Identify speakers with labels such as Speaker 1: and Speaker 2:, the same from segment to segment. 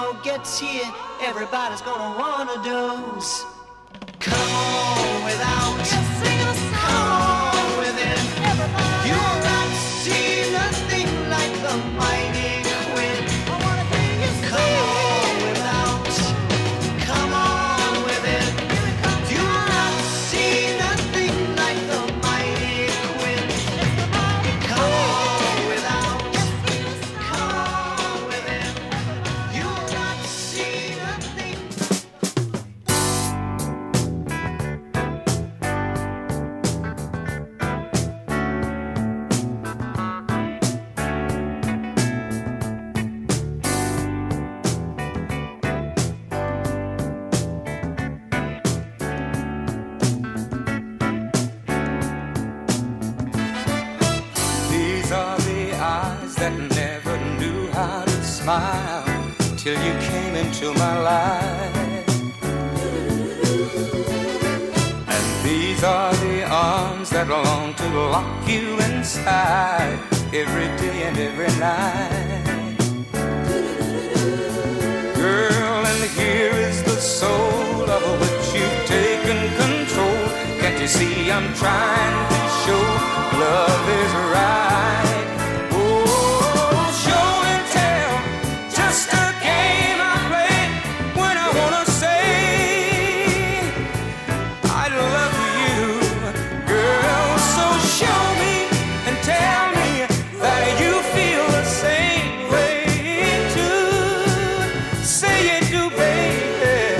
Speaker 1: show gets here, everybody's gonna want a dose. Come on without, come on within. You'll not see nothing like the mighty Quinn. Come on without, come on within. You'll not see nothing like the mighty Quinn. Come on without, come on within. You'll not see nothing.
Speaker 2: These are the eyes that never knew how to smile till you came into my life. And these are the arms that long to lock you inside every day and every night. Girl, and here is the soul of which you've taken control. Can't you see I'm trying to show love is right? Oh, show and tell, just a game I play when I wanna say I love you, girl. So show me and tell me that you feel the same way too. Say you do, baby.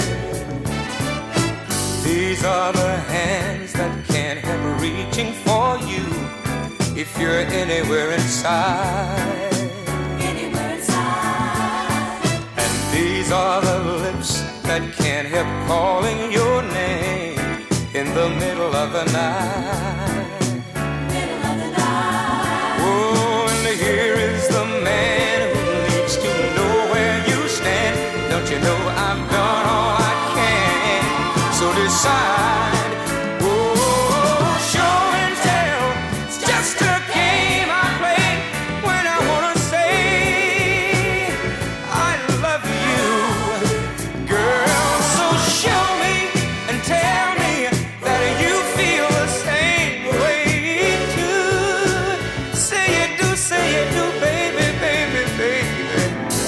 Speaker 2: These are the hands that can't help reaching for you if you're anywhere inside. Anywhere inside. And these are the lips that can't help calling your name in the middle of the night. Middle of the night. Oh, and here is the man who needs to know where you stand. Don't you know I've done all I can? So decide. Oh, show and tell. It's just a game I play when I wanna say I love you, girl. So show me and tell me that you feel the same way too. Say you do, baby, baby, baby.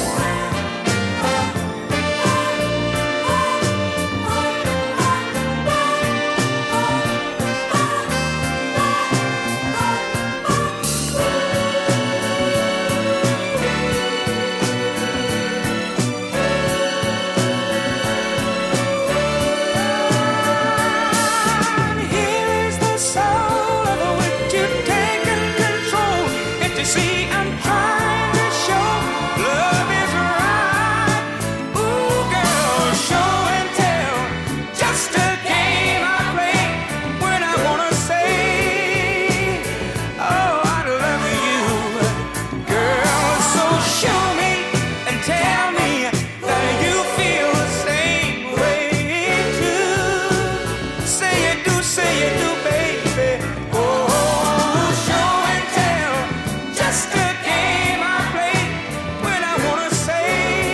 Speaker 2: Here is the soul of which you've taken control. If you see I'm trying to show love is right. Ooh, girl, show and tell. Just a game I play when I wanna say, oh, I love you, girl. So show me and tell me that you feel the same way too. Say you do, baby. Oh, show and tell. Just a game I play when I wanna say,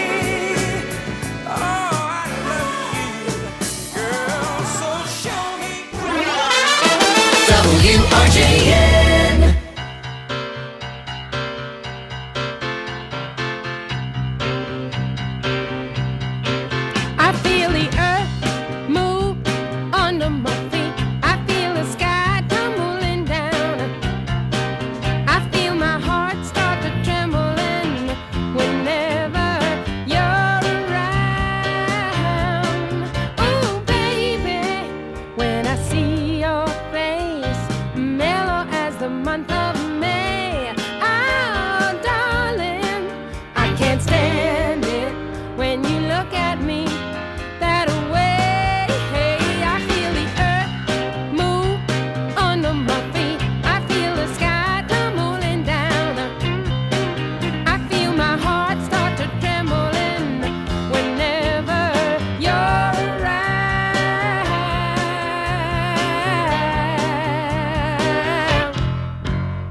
Speaker 2: oh, I love you, girl. So show me.
Speaker 3: WRJN.
Speaker 4: I feel the earth move under my feet. I feel the sky tumbling down. I feel my heart start to trembling whenever you're around. Oh, baby, when I see your face, mellow as the month of May. Oh, darling, I can't stand it when you look at me that way. I feel the earth move under my feet. I feel the sky tumbling down. I feel my heart start to trembling whenever you're around.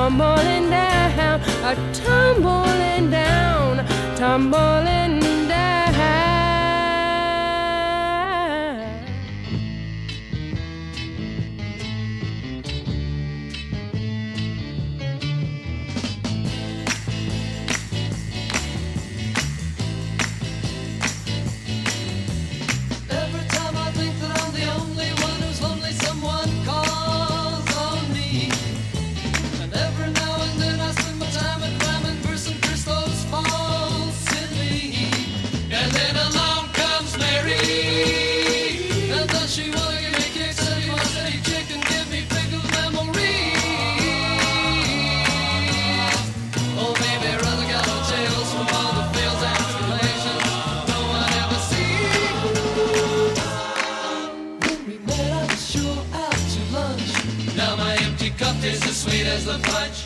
Speaker 4: tumbling down, tumbling down, tumbling down.
Speaker 1: The punch.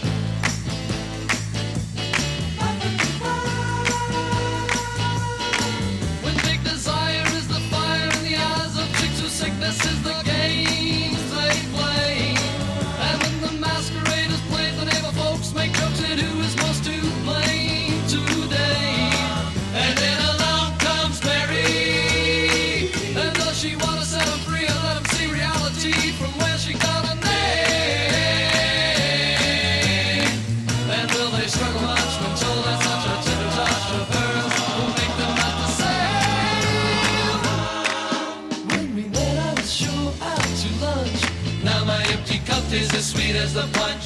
Speaker 1: When big desire is the fire in the eyes of chicks whose sickness is the games they play, and when the masquerade is played, the neighbor folks make jokes at who is most to blame today. And then along comes Mary, and does she want to set him free and let him see reality from where she got a name? Is as sweet as the punch.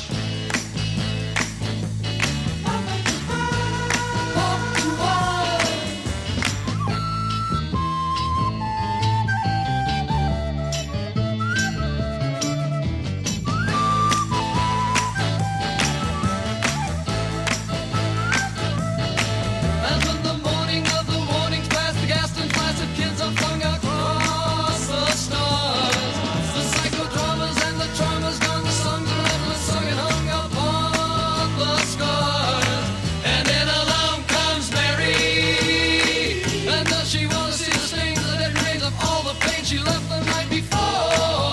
Speaker 1: And when the morning of the warnings past, the gas and flaccid kids are flung across the stars. The psychodramas and the traumas gone, the songs are endless, sung and hung upon the scars. And then along comes Mary, and does she want to see the stains, the dead remains of all the pain she left the night before?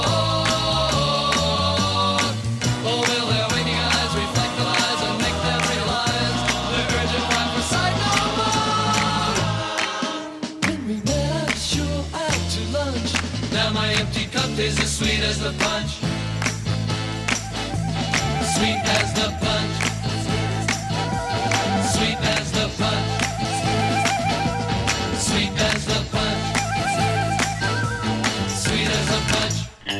Speaker 1: Oh, will their waiting eyes reflect the lies and make them realize the urgent cry for sight no more? When we met, I was sure out to lunch. Now my empty cup tastes as sweet as the punch. Sweet as the punch. Sweet as the punch. Sweet as the punch. Sweet as the punch.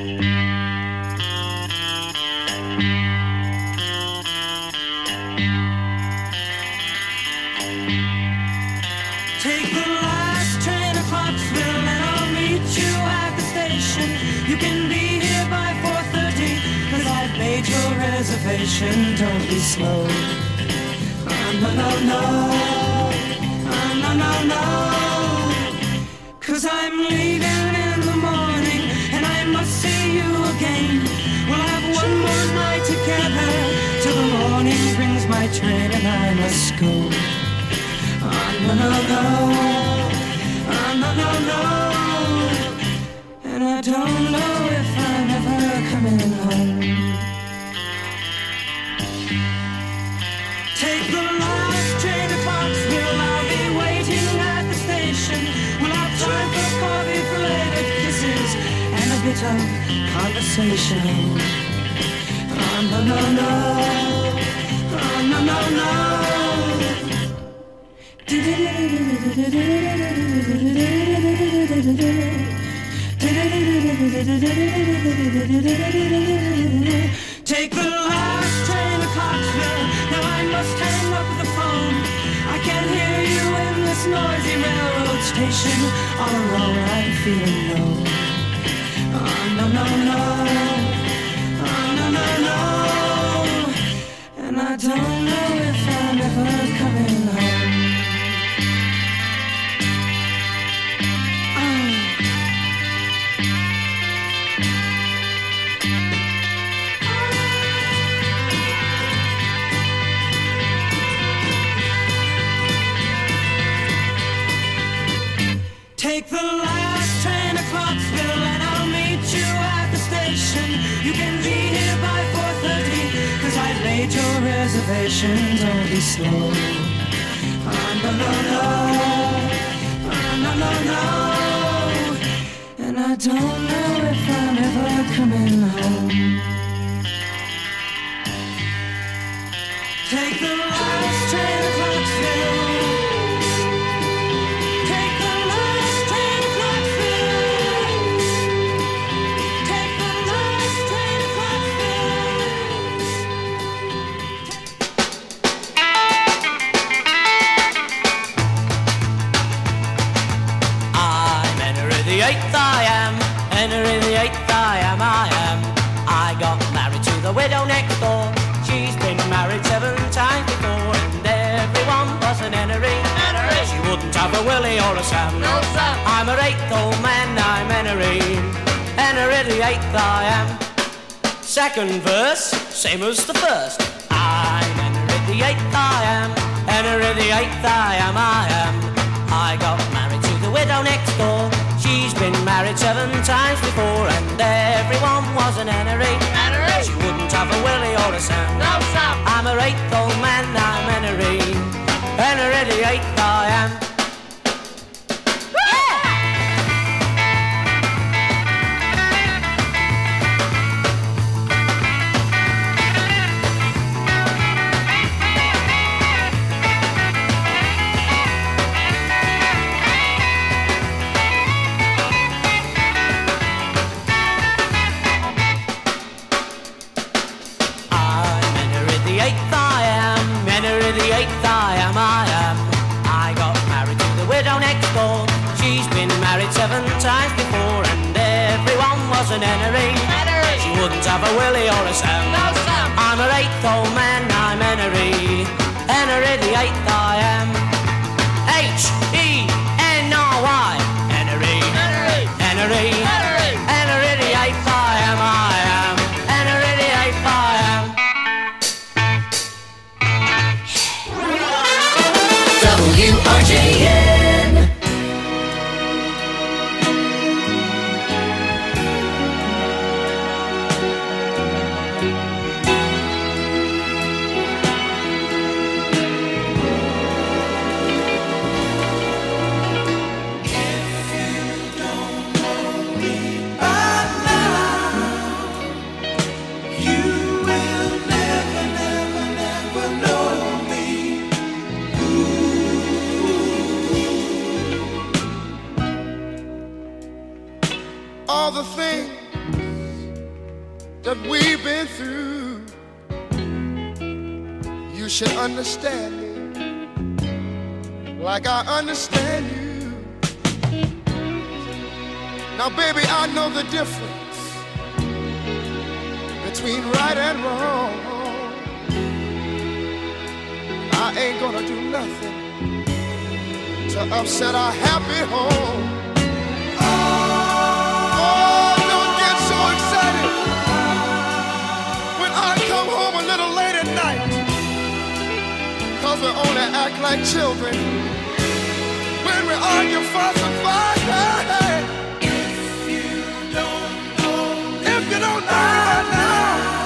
Speaker 5: Take the last train to Clarksville and I'll meet you at the station. You can be here by 4:30, 'cause I've made your reservation. Don't be slow. No, no, no. No, no, no. 'Cause I'm leaving in the morning and I must see you again. We'll have one more night together till the morning brings my train and I must go. No, no, no. No, no, no. And I don't know if I'm ever coming home. Take the last train to Clarksville, I'll be waiting at the station. We'll have time for coffee, belated kisses, and a bit of conversation. No, no, no. No, no, no. Take the last train to Clarksville. Now I must hang up the phone. I can't hear you in this noisy railroad station. All alone I'm feeling low. No, no, no. No, no, no. And I don't know if I'm ever coming home. Take the last train to made your reservation, don't be slow. No, no, no. No, no, no. And I don't know if I'm ever coming home. Take the last train to Clarksville. Take the last train to Clarksville. Take the last train to Clarksville.
Speaker 6: I'm Henry the Eighth, I am. Henry the Eighth, I am. I got married to the widow next door. She's been married 7 times before, and everyone was an Henry. She wouldn't have a Willie or a Sam.
Speaker 1: No, Sam.
Speaker 6: I'm her 8th old man, I'm Henry. Henry the 8th I am. Second verse, same as the first. I'm Henry the 8th I am. Henry the 8th I am. I got married to the widow next door. She's been married 7 times before, and everyone was an Henry. She wouldn't have a Willie or a Sam.
Speaker 1: No, Sam.
Speaker 6: I'm her 8th old man, I'm Henry. Henry the 8th I am. I got married to the widow next door. She's been married 7 times before, and everyone was an Henry. She wouldn't have a Willie or a Sam.
Speaker 1: No, Sam.
Speaker 6: I'm her 8th old man, I'm Henry. Henry the 8th I am. H-E-N-R-Y. Henry. Henry. Henry the 8th I am. Henry the 8th I am.
Speaker 3: WRJN.
Speaker 7: All the things that we've been through, you should understand me like I understand you. Now, baby, I know the difference between right and wrong. I ain't gonna do nothing to upset our happy home. Don't get so excited when I come home a little late at night, 'cause we only act like children when we argue, fuss, and fight. If you don't know now,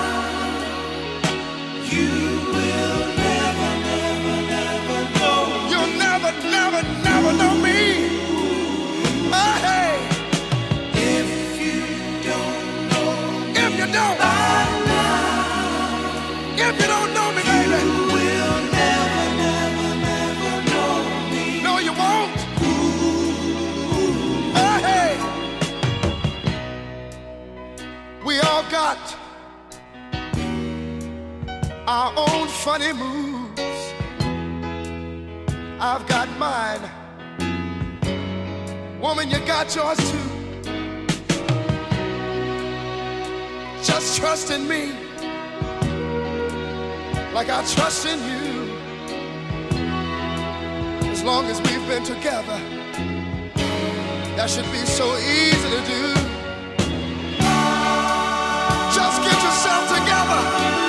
Speaker 7: you will never know. You'll never know me. Hey. If you don't know me, baby, you will never know me. No, you won't. Hey, we all got our own funny moves. I've got mine. Woman, you got yours too. Just trust in me like I trust in you. As long as we've been together, that should be so easy to do. Just get yourself together,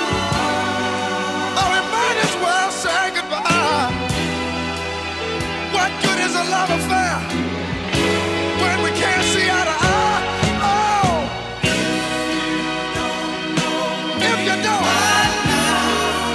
Speaker 7: or we might as well say goodbye. What good is a love affair when we can't see eye to eye? Oh, if you don't,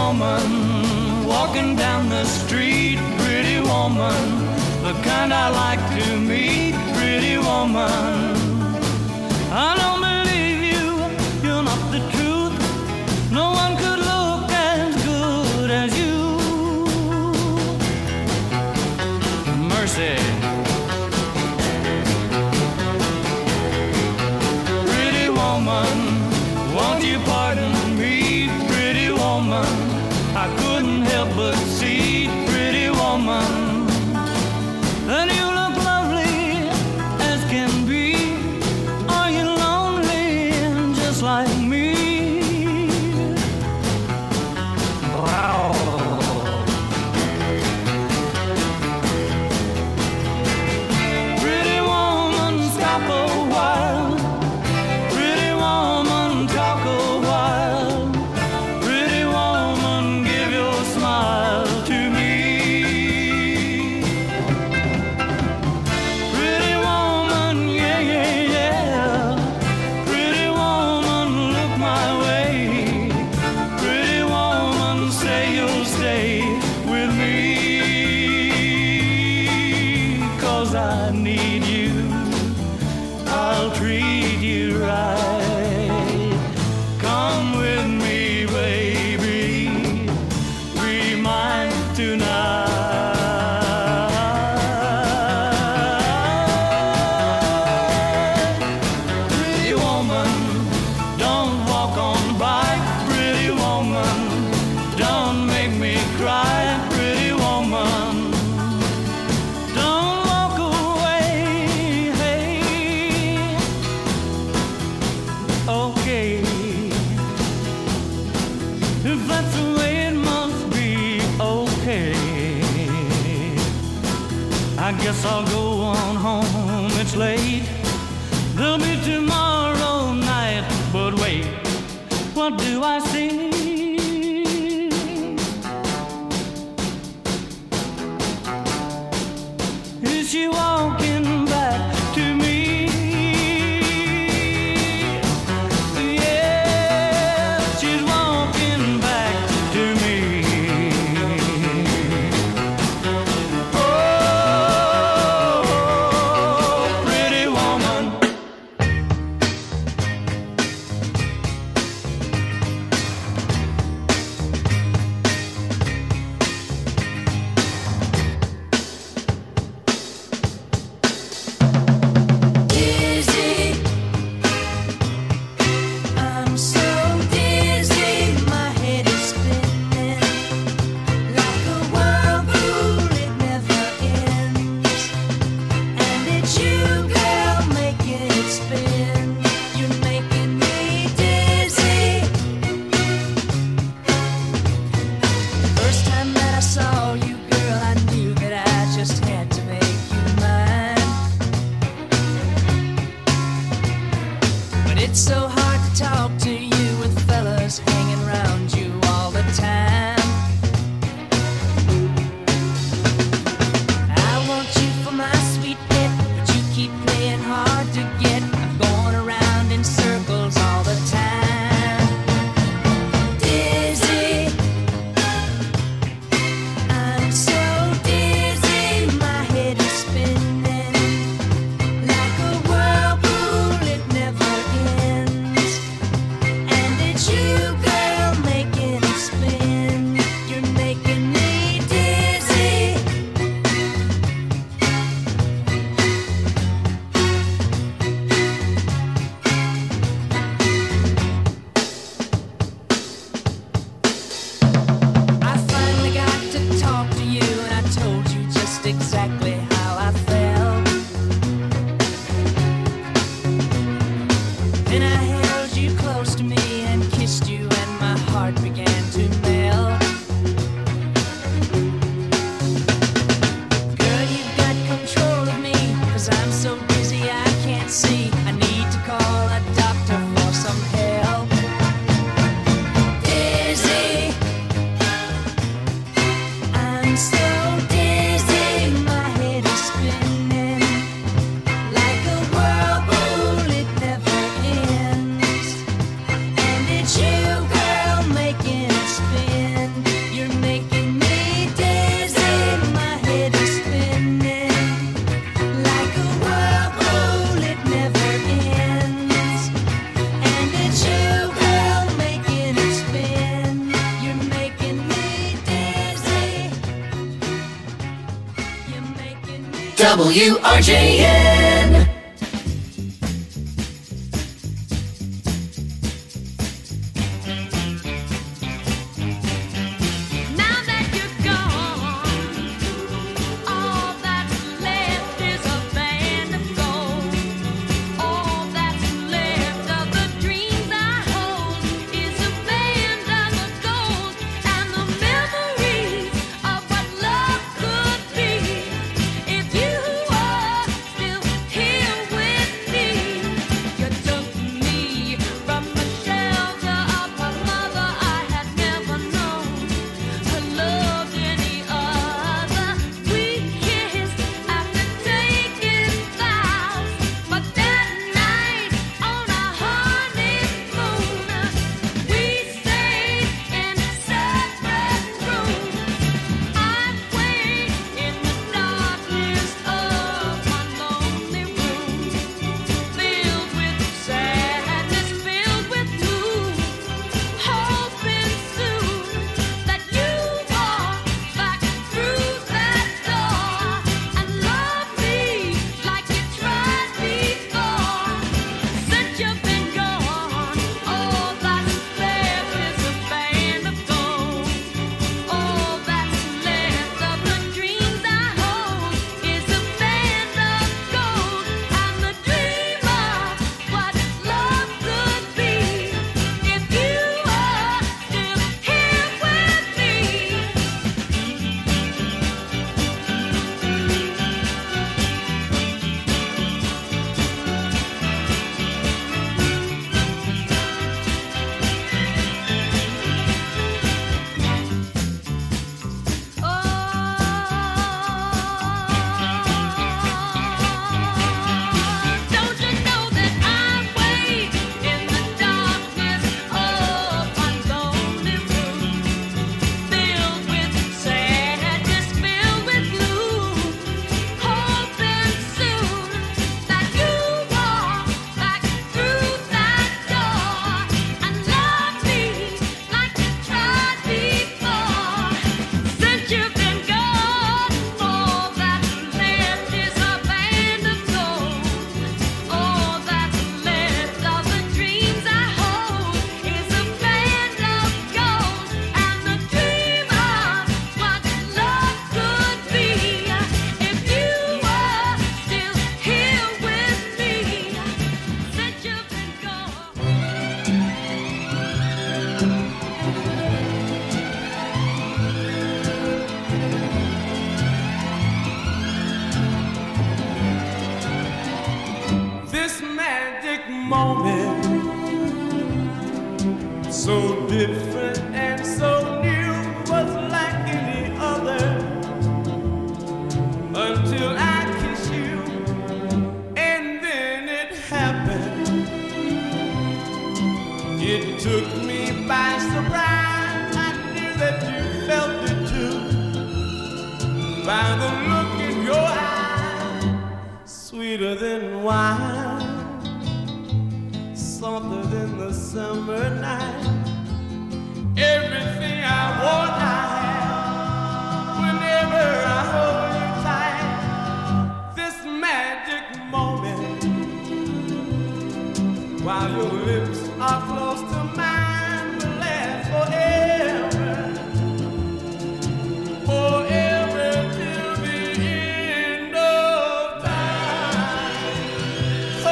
Speaker 5: woman, walking down the street, pretty woman, the kind I like to meet, pretty woman. I don't believe you, you're not the truth. No one could look as good as you. Mercy. Pretty woman, won't you pardon me, pretty woman? I couldn't help but see, pretty woman, that you look lovely as can be. Are you lonely just like me? Wow. Pretty woman, stop a while. Pretty woman, talk a while. Pretty woman, give your smile to me. Pretty woman, yeah, yeah, yeah. Pretty woman, look my way. Pretty woman, say you'll stay with me. 'Cause I need you, I'll treat you right. Come with me, baby, be mine tonight. Pretty woman, don't walk on by. Pretty woman, don't make me cry. Pretty woman, don't walk away. Hey, okay, if that's the way it must be, okay. I guess I'll go on home, it's late. There'll be tomorrow night, but wait, what do I see? Is she walking back to me? Yeah, she's walking back to me. Oh, pretty woman.
Speaker 3: WRJN.
Speaker 8: so different and so new, was like any other, until I kissed you, and then it happened. It took me by surprise. I knew that you felt it too, by the look in your eyes, sweeter than wine, softer than the summer night. Everything I want, I have. Whenever I hold you tight, this magic moment, while your lips are close to mine, will last forever, forever till the end of time. Oh,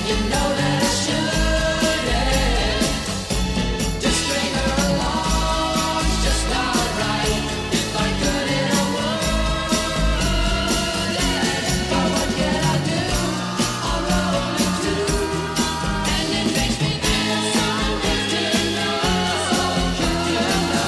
Speaker 1: You know that I shouldn't. Just string her along, just alright. If I could, I would. But what can I do? I'll roll it too. And it makes me feel so good to know. So good to know.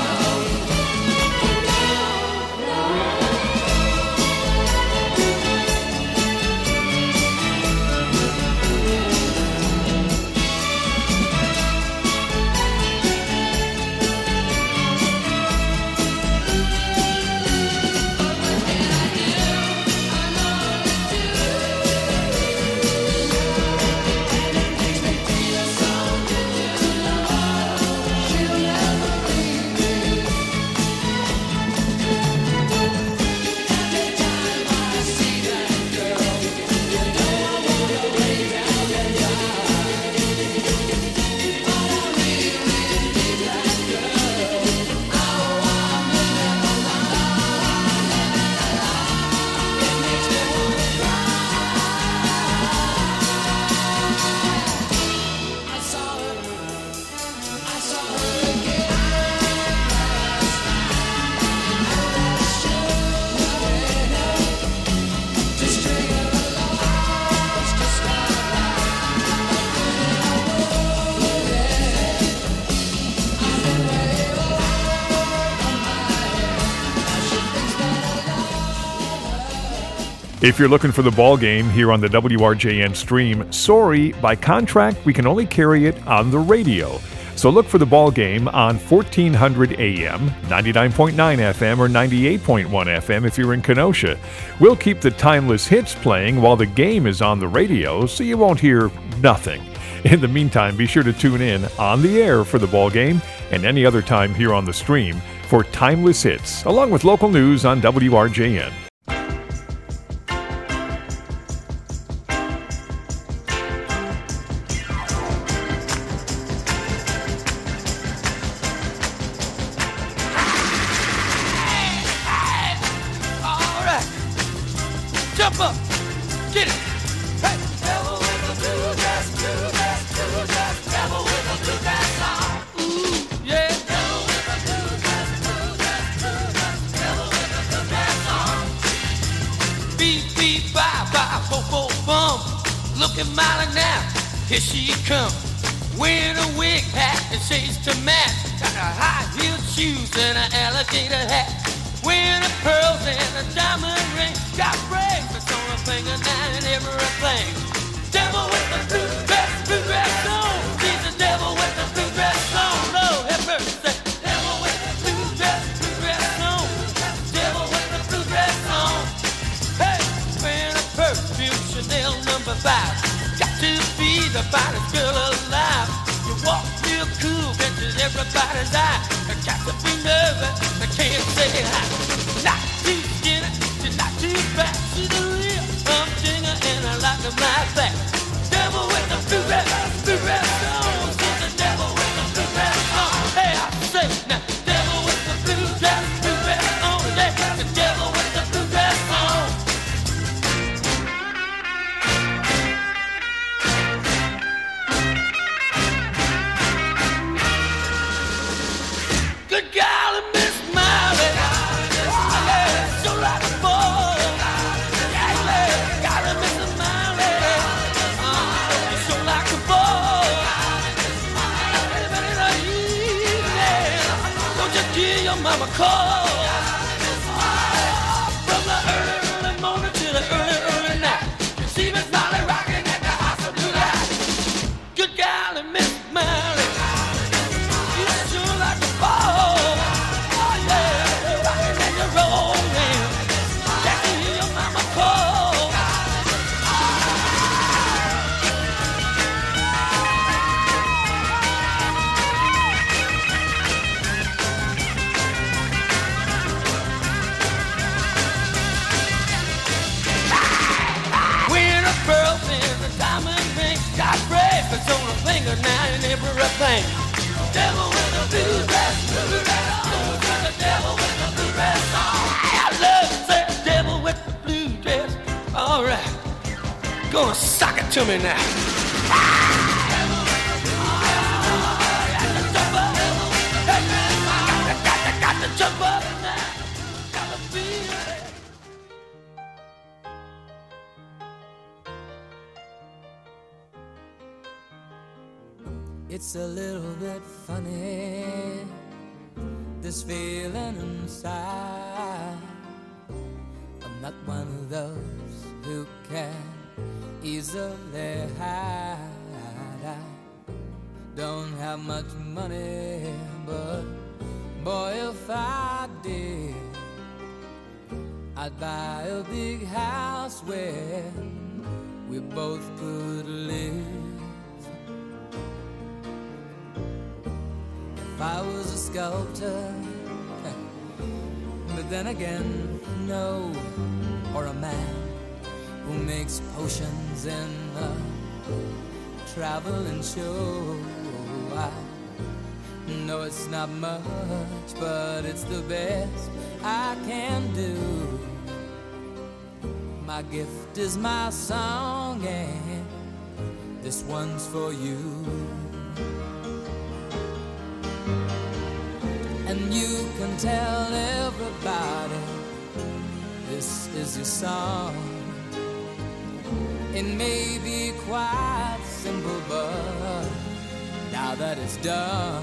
Speaker 9: If you're looking for the ball game here on the WRJN stream, sorry, by contract, we can only carry it on the radio. So look for the ball game on 1400 AM, 99.9 FM, or 98.1 FM if you're in Kenosha. We'll keep the timeless hits playing while the game is on the radio, so you won't hear nothing. In the meantime, be sure to tune in on the air for the ball game and any other time here on the stream for timeless hits, along with local news on WRJN.
Speaker 6: Jump up, get it. Hey, devil with the blue dress, blue dress, blue dress, devil with the blue dress on. Ooh, yeah. Devil with the blue dress, blue dress, blue dress, devil with the blue dress on. Beep, beep, bye, bye, bo, bo, bum. Looking mighty now, here she comes. Wearing a wig hat and shades to match. Got her high-heeled shoes and an alligator hat. Wearing her pearls and a diamond ring. Got bracelets on her finger now and everything. Devil with the blue dress on. She's the devil with the blue dress on. Lord have mercy. Devil with the blue dress on. Devil with the blue dress on. Hey, wearing a perfume Chanel No. 5. Got to be the finest girl alive. You walk real cool, catches everybody's eye. Got to be nervous, I can't say hi. Not too skinny, she's not too fat. She's a real humdinger and I like them like that. Devil with the blue dress on. She's the devil with the blue dress on. Hey, I say now, devil with the blue dress on. Yeah, the devil with the blue dress on. Good golly, Miss Miley. Oh, yeah, so like a ball. Yeah, yeah, golly, Miss Miley. You're so like a ball. Anybody know you? Yeah. Don't you give your mama a call. From the early morning to the early night. You see Miss Miley rocking at the house of blue light. Good golly, Miss Miley. You're sure like a ball. Oh yeah, rockin' and you're rollin'. Can't you hear your mama call? Wearing a pearl and a diamond ring. Got bracelets on her finger now and everything. Devil with a blue dress on. The devil with the blue dress on. I love that devil with the blue dress. All right, gonna sock it to me now.
Speaker 10: It's a little bit funny, this feeling inside. I'm not one of those who can easily hide. I don't have much money, but boy, if I did, I'd buy a big house where we both could live. If I was a sculptor, but then again, no, or a man who makes potions in a traveling show. I know it's not much, but it's the best I can do. My gift is my song, and this one's for you. And you can tell everybody this is your song. It may be quite simple, but now that it's done,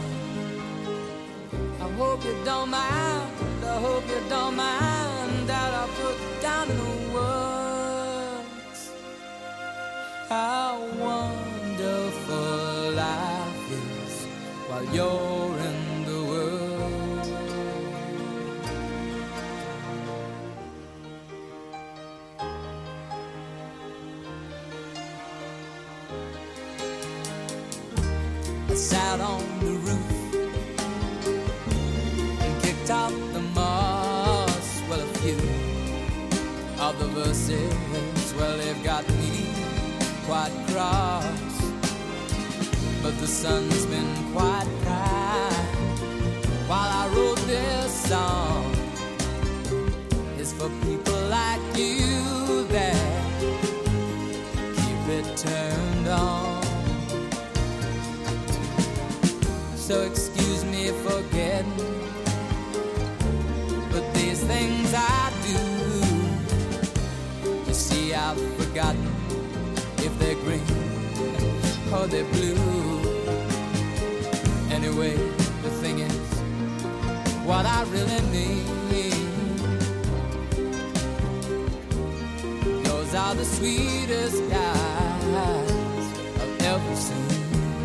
Speaker 10: I hope you don't mind, I hope you don't mind that I put down in the words how wonderful life is while you're in the world. I sat on the roof and kicked out the moss. Well, a few of the verses, well, they've got me quite cross. But the sun's been quite kind while I wrote this song. It's for people like you that keep it turned on. So excuse me for getting, but these things I do, you see I've forgotten if they're green or they're blue. Anyway, the thing is, what I really mean, those are the sweetest guys I've ever seen.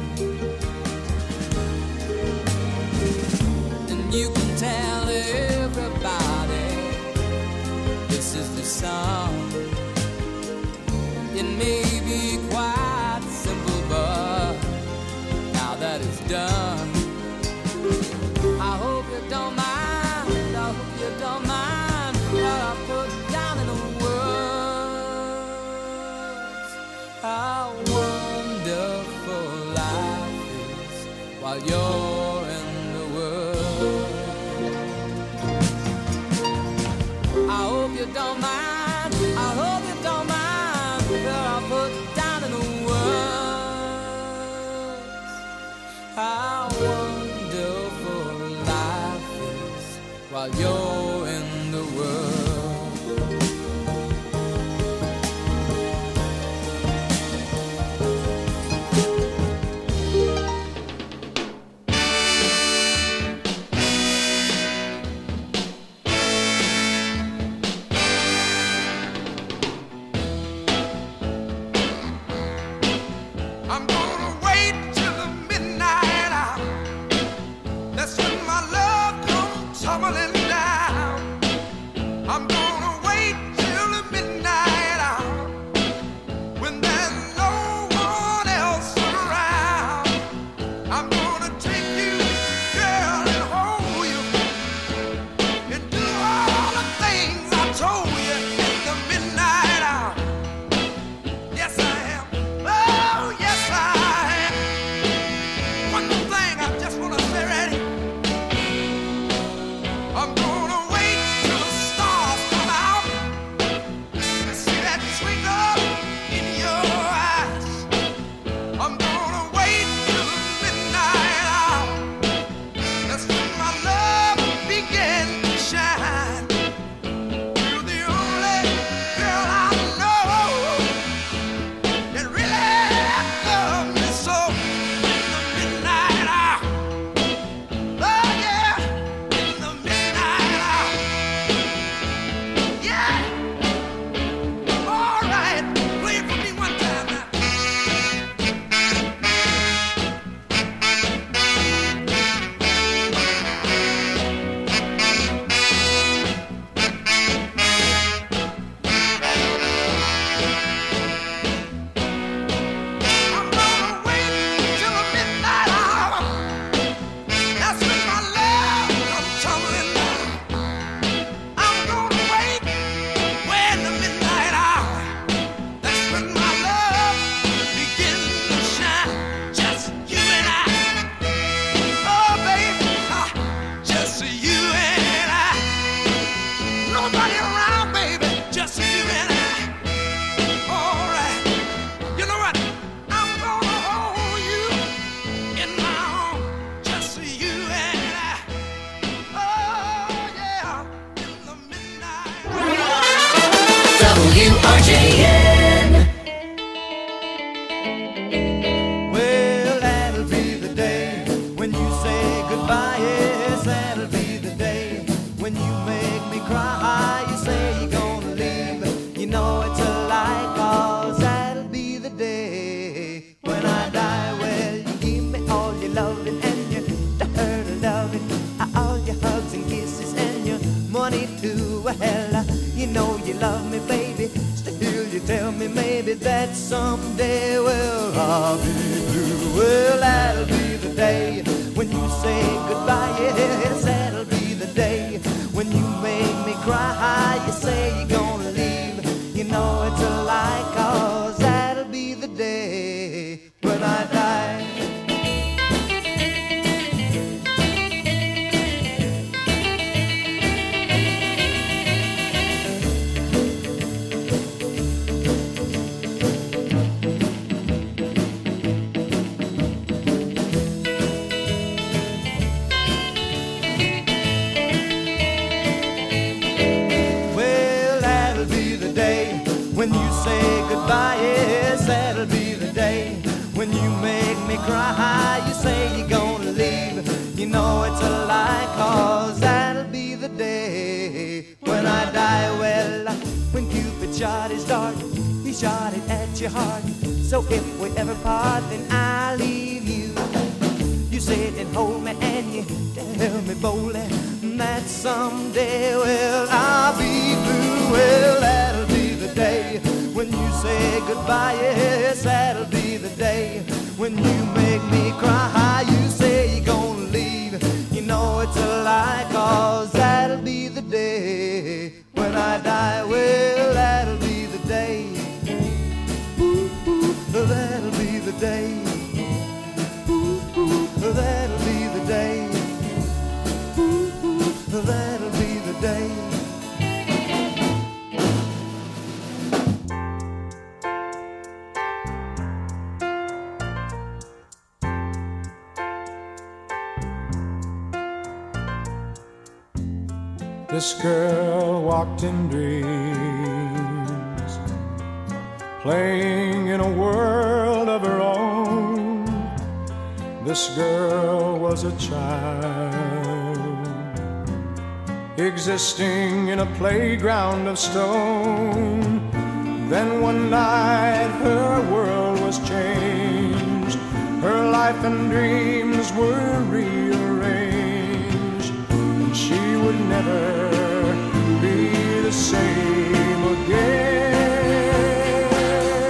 Speaker 10: You can tell everybody this is the song. It may be quite simple, but now that it's done, I hope you don't mind, I hope you don't mind what I put down in the words. How wonderful life is while you're in the world. I hope you don't mind, I hope you don't mind what I put down in the words. How wonderful life is while you're in the world.
Speaker 7: I'm gonna wait till the midnight hour. That's when my love comes tumbling down.
Speaker 6: know you love me, baby. Still you tell me maybe that someday, well, I'll be blue. Well, that'll be the day when you say goodbye. Yes, that'll be the day when you make me cry. You say you're gonna leave, you know it's a lie, 'cause that'll be the day when I die. When you say goodbye, yes, that'll be the day when you make me cry. You say you're gonna leave, you know it's a lie, 'cause that'll be the day when I die. Well, when Cupid shot his dart, he shot it at your heart. So if we ever part, then I'll leave you. You sit and hold me and you tell me boldly that someday, well, I'll be blue. Well, that'll be the day when you say goodbye. Yes, that'll be the day when you make me cry. You say you're gonna leave, you know it's a lie, 'cause that'll be the day when I die. Well, that'll be the day. Ooh, ooh, that'll be the day. Ooh, ooh, that'll be the day. Ooh, ooh, that'll be the day.
Speaker 11: This girl walked in dreams, playing in a world of her own. This girl was a child, existing in a playground of stone. Then one night her world was changed, her life and dreams were rearranged, and she would never be the same again.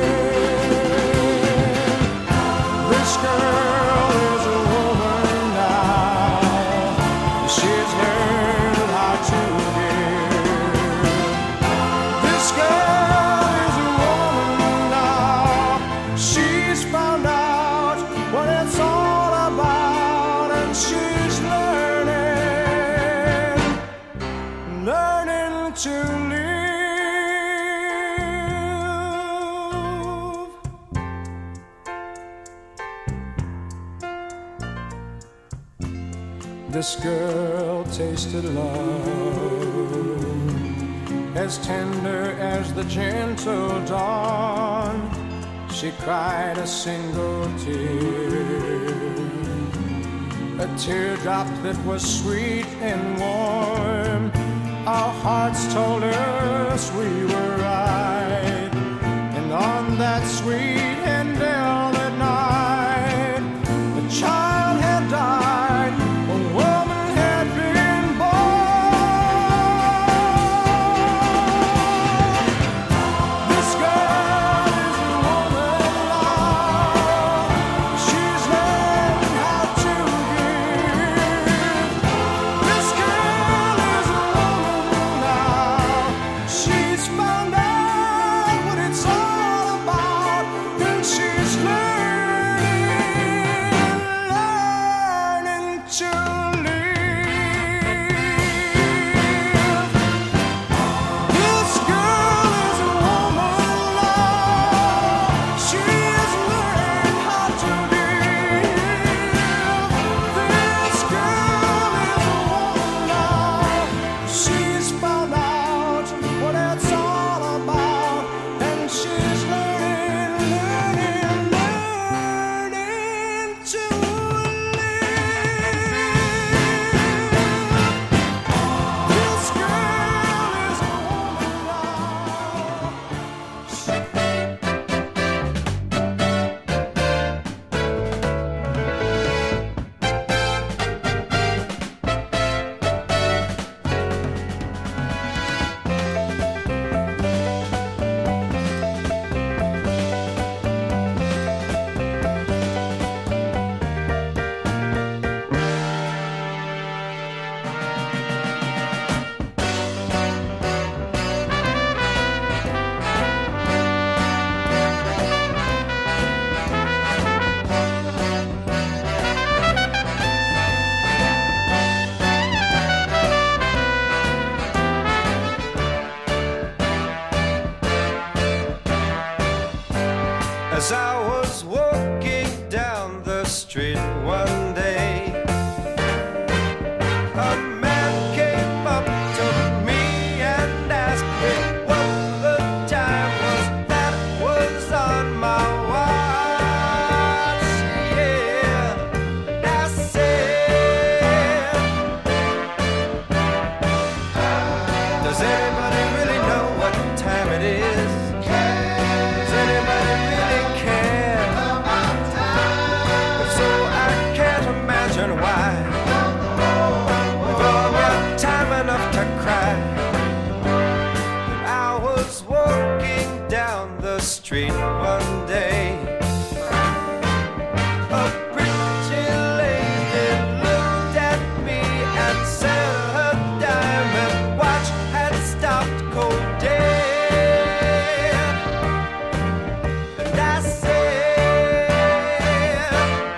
Speaker 11: This girl is a woman now, she's learned how to give. This girl is a woman now, she's found out what it's all about, and she's learning to live. This girl tasted love, as tender as the gentle dawn. She cried a single tear, a teardrop that was sweet and warm. Our hearts told us we were right, and on that sweet and velvet night, a child had died, a woman had been born. This girl is a woman now, she's learned how to give. This girl is a woman now, she's found out what it's all about. street one day. A man came up to me and asked me what the time was that was on my watch. Yeah, and I said, does anybody really know what time it is? Does anybody really care? If so, I can't imagine why. We've all got time enough to cry. I was walking down the street one day. A pretty lady looked at me and said her diamond watch had stopped cold dead. And I said,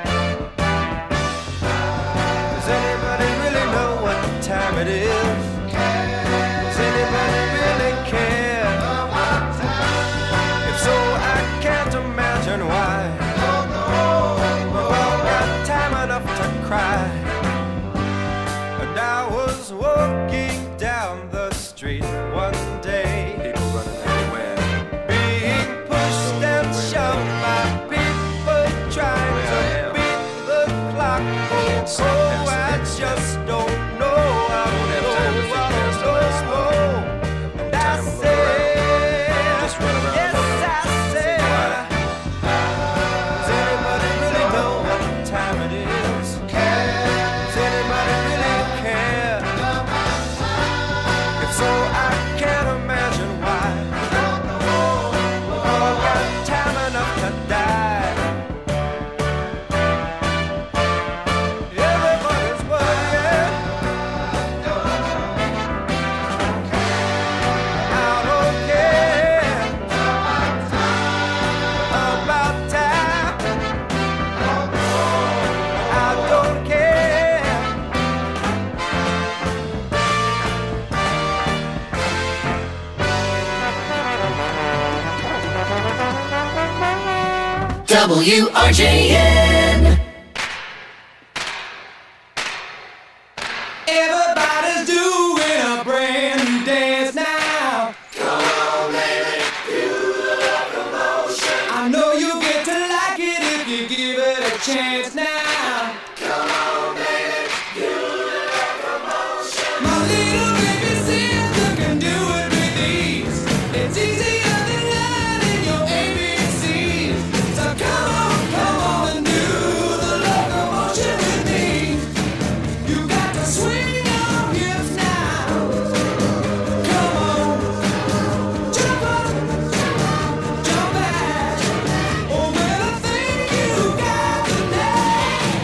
Speaker 11: does anybody really know what time it is? Does anybody really care? If so, I can't imagine why. We've all got time enough to cry. And I was walking down the street one day. People running everywhere, being pushed and shoved by people trying to beat the clock. Oh, I just don't know. I don't know. And I said, yes, I said, does anybody really know what time it is? Does anybody really care? If so, I can't imagine why. We've all got time enough to die. Everybody's worried. I don't care about time. I don't care.
Speaker 3: WRJN.
Speaker 8: Everybody's doing a brand new dance now.
Speaker 3: Come on, baby, do the locomotion.
Speaker 8: I know you'll get to like it if you give it a chance now.
Speaker 3: Come on, baby, do the locomotion.
Speaker 8: My little baby sister can do it with ease. It's easier than learning your ABCs. So come on and do the locomotion with me. You got to swing your hips now. Come on, jump up, jump back. Oh, well, I think you got the knack.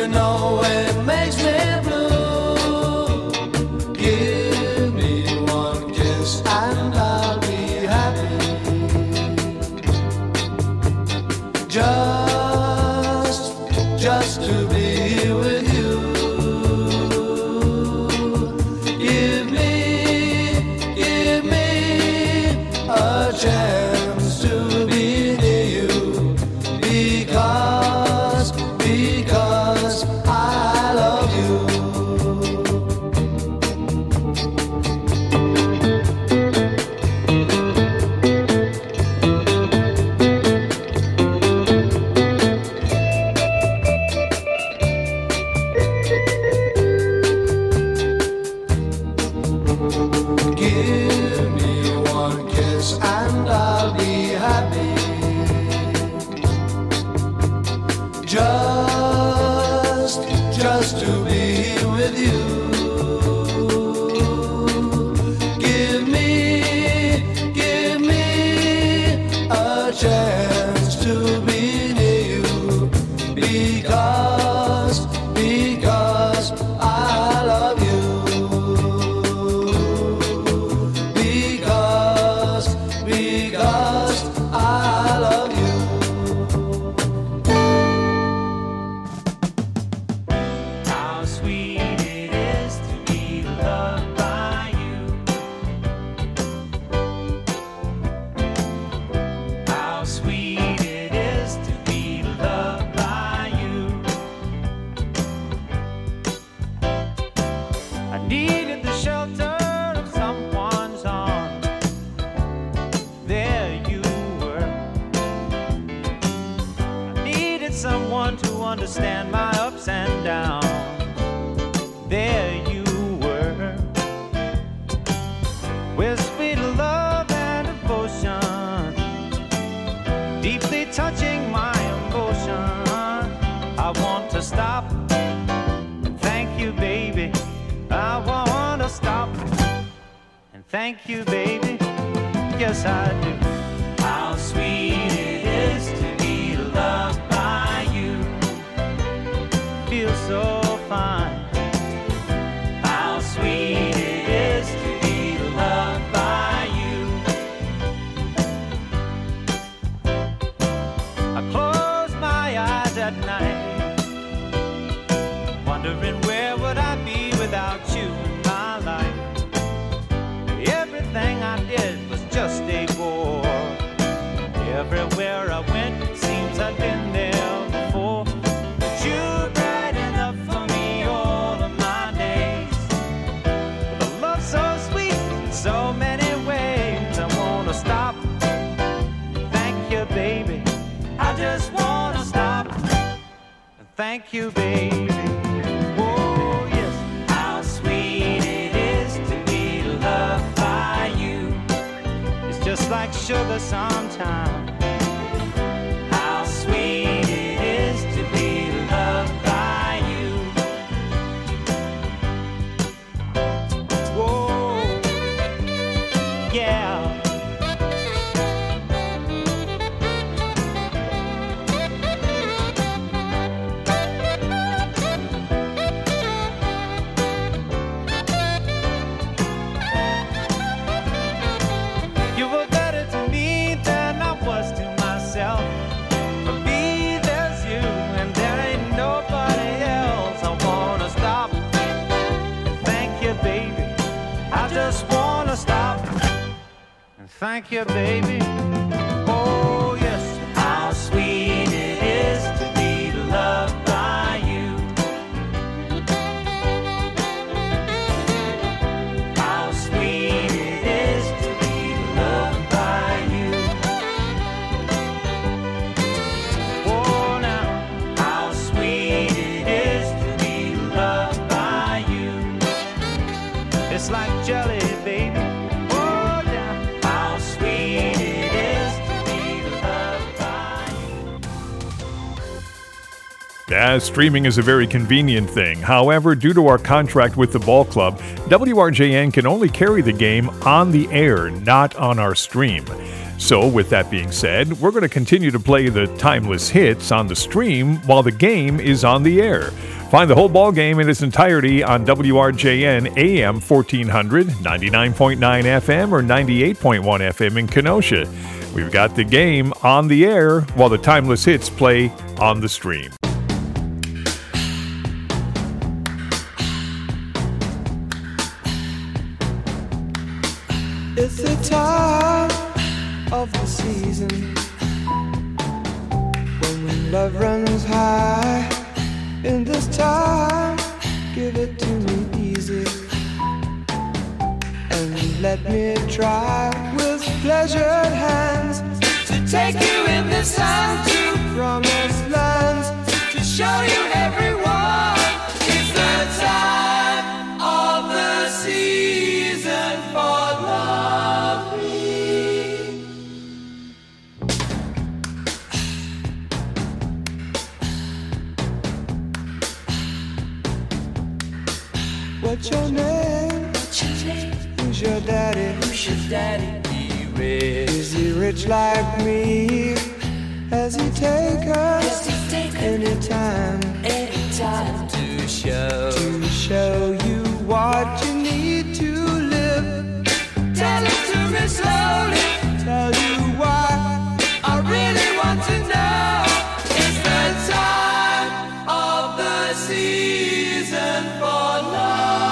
Speaker 1: you know it makes me blue. Give me one kiss and I'll be happy. Just to be with you. Give me a chance to be near you. Because I love you. Give me one kiss and I'll be happy. Just to be with you. Give me a chance to be near you. Because I love you. Because I love you.
Speaker 5: How sweet it is to be loved by you. How sweet it is to be loved by you. I needed the shelter of someone's arms. There you were. I needed someone to understand my ups and downs. There you were, with sweet love and devotion, deeply touching my emotion. I want to stop and thank you, baby. I want to stop and thank you, baby. Yes, I do. How sweet it is to be loved by you. Feels so fine. How sweet it is to be loved by you. I close my eyes at night, wondering where would I be without you in my life. Everything I did was just a bore. Everywhere I went, it seems I've been there before. But you brighten up for me all of my days. With a love so sweet in so many ways. I wanna stop. Thank you, baby. I just wanna stop. Thank you, baby. Oh, yes. How sweet it is to be loved by you. It's just like sugar sometimes. How sweet it is to be loved by you. Whoa, yeah. You were better to me than I was to myself. For me, there's you, and there ain't nobody else. I wanna stop and thank you, baby. I just wanna stop and thank you, baby. Oh, yes. How sweet it is to be loved by you. How sweet it is to be loved by you. Oh, now, how sweet it is to be loved by you. It's like jelly, baby. Oh, yeah. How sweet it is to be loved by you.
Speaker 9: Yeah, streaming is a very convenient thing. However, due to our contract with the ball club, WRJN can only carry the game on the air, not on our stream. So, with that being said, we're going to continue to play the timeless hits on the stream while the game is on the air. Find the whole ball game in its entirety on WRJN AM 1400, 99.9 FM, or 98.1 FM in Kenosha. We've got the game on the air while the timeless hits play on the stream.
Speaker 11: It's the time of the season when love runs high. In this time, give it to me easy and let me try with pleasured hands to take you in this time to promised lands, to show you everyone. It's the time of the season for love. What's your name? Who's your daddy? Is he rich like me? Has he take us anytime to show you what you need to live? Tell it to me slowly. Tell you why I really want to know. It's the time of the season for love.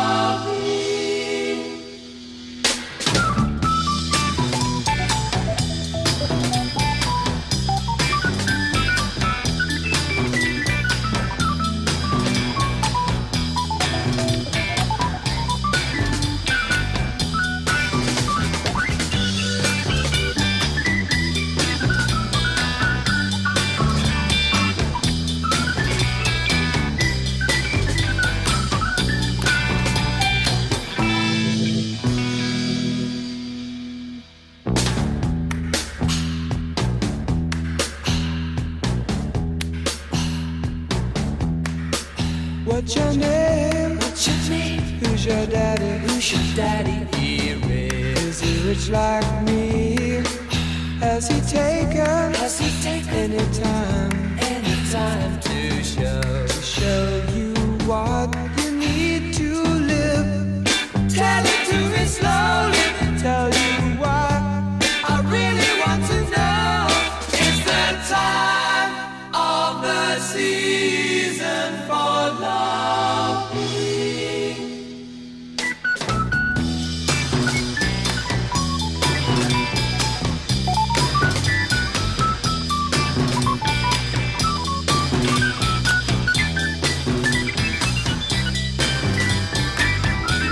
Speaker 11: What's your name? Who's your daddy? Is he rich like me? Has he taken any time to show